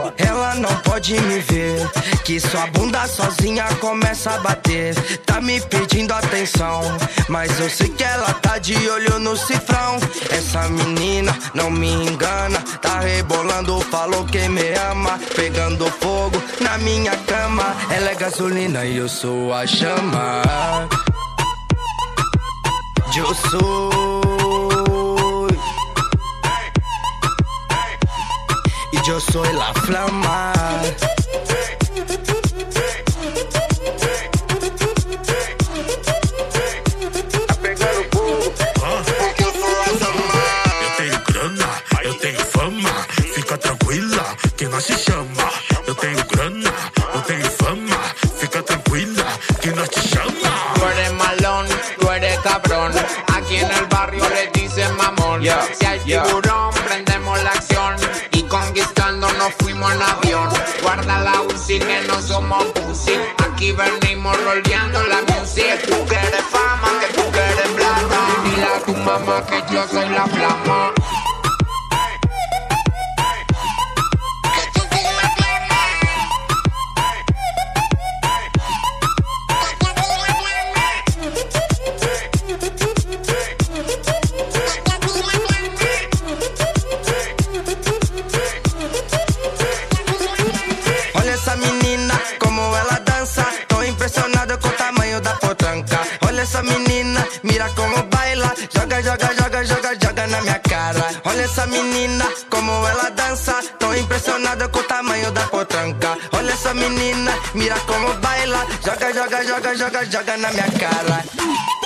Ela não pode me ver, que sua bunda sozinha começa a bater. Tá me pedindo atenção, mas eu sei que ela tá de olho no cifrão. Essa menina não me engana, tá rebolando, falou que me ama. Pegando fogo na minha cama, ela é gasolina e eu sou a chama. Eu sou e eu sou la flama. Tá pegando fogo. Eu tenho grana, eu tenho fama. Fica tranquila, que nós te chama. Eu tenho grana, eu tenho fama. Fica tranquila, que nós te chama. Tú eres malón, tú eres cabrón. Aquí en el barrio le dicen mamón. Si hay tiburón, prendemos la acción. Y conquistando nos fuimos en avión. Guarda la UCI que no somos pussy. Aquí venimos roleando la music. Tú quieres fama, que tú quieres plata. Dile a tu mamá que yo soy la flama. Essa menina, como ela dança, tô impressionado com o tamanho da potranca. Olha essa menina, mira como baila, joga, joga, joga, joga, joga na minha cara. Olha essa menina, como ela dança, tô impressionado com o tamanho da potranca. Olha essa menina, mira como baila, joga, joga, joga, joga, joga na minha cara.